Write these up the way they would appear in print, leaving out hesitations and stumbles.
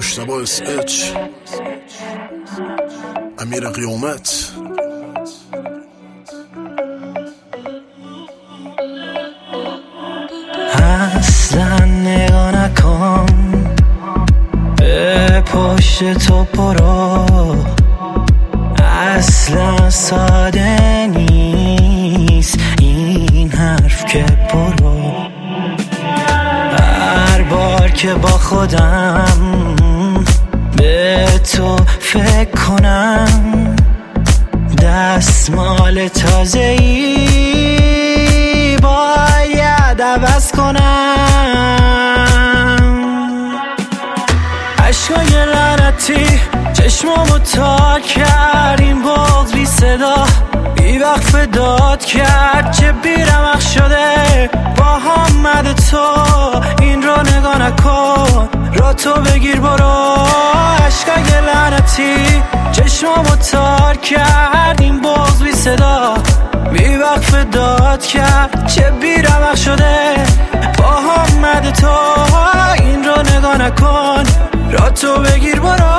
مجتبی SH امیر قیامت. اصلا نگاه نکن به پشت تو برو، اصلا ساده نیست این حرف که برو. هر بار که با خودم به تو فکر کنم دستمال تازه‌ای باید عوض کنم. عشقای لعنتی چشمامو تار کرد، این باز بی صدا بی وقف داد کرد. چه بیرمق شده با همد تو، این رو نگاه نکن را تو بگیر برو. عشقای لعنتی چشمامو تار کرد، این باز بی صدا بی وقف داد کرد. چه بیرمق شده با همد تو، این رو نگاه نکن را تو بگیر برو.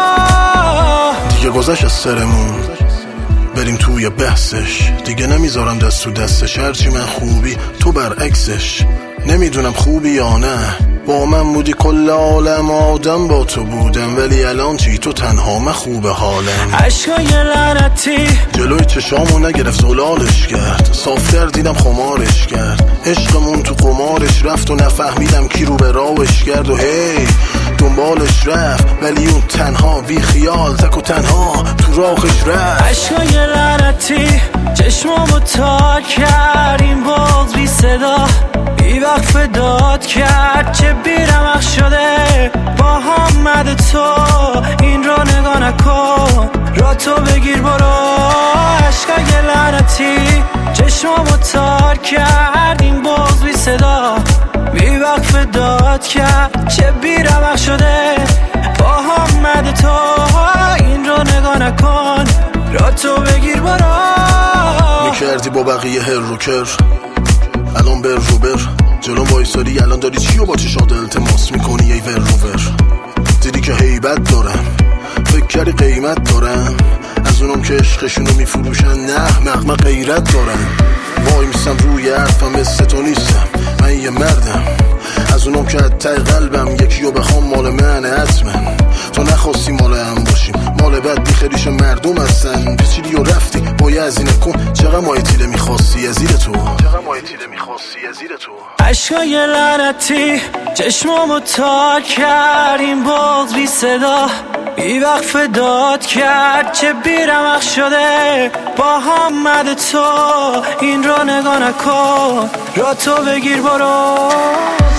دیگه گذشت از سرمون، بریم توی بحثش. دیگه نمیذارم دست تو دستش، هرچی من خوبی تو برعکسش. نمیدونم خوبی یا نه، با من بودی کل عالم آدم با تو بودم، ولی الان چی تو تنها من خوب حالم. عشقای لعنتی جلوی چشامو نگرفت زلالش کرد، صافتر دیدم خمارش کرد. عشقمون تو قمارش رفت و نفهمیدم کی رو به راهش کرد. و هی دنبالش رفت ولی اون تنها بی خیال تک و تنها تو راهش رفت. عشقای لعنتی چشمامو تار کرد، این باز بی صدا بی وقف داد کرد. چه بیرمق شده با همد تو، این رو نگاه نکن را تو بگیر برو. عشقای لعنتی چشمامو تار کرد، این باز بی صدا بی وقف داد کرد. چه بیرمق شده با همد تو، این رو نگاه نکن را تو بگیر برو. میکردی با بقیه هر رو کر، الان بر رو بر جلوم وایسادی، الان داری چی و با چشات التماس میکنی ای ور رو ور. دیدی که هیبت دارم، فکر کردی قیمت دارم، از اونم که عشقشونو میفروشن نه مغمه غیرت دارم. وای میستم روی حرفم مثل تو نیستم، من یه مردم، از اونم که حتی قلبم یکیو بخوام مال منه حتما. تو نخواستی مال هم باشیم، مال بد بیخریش مردم هستن. پیچیدی و رفتی باید از اینه کن، چقدر مای تیله میخواستی از زیر تو، چقدر مای تیله میخواستی از زیر تو. عشقای لعنتی چشمامو تار کرد، این باز بی صدا بی وقف داد کرد. چه بیرمق شده با همد تو، این رو نگاه نکن را تو بگیر برو.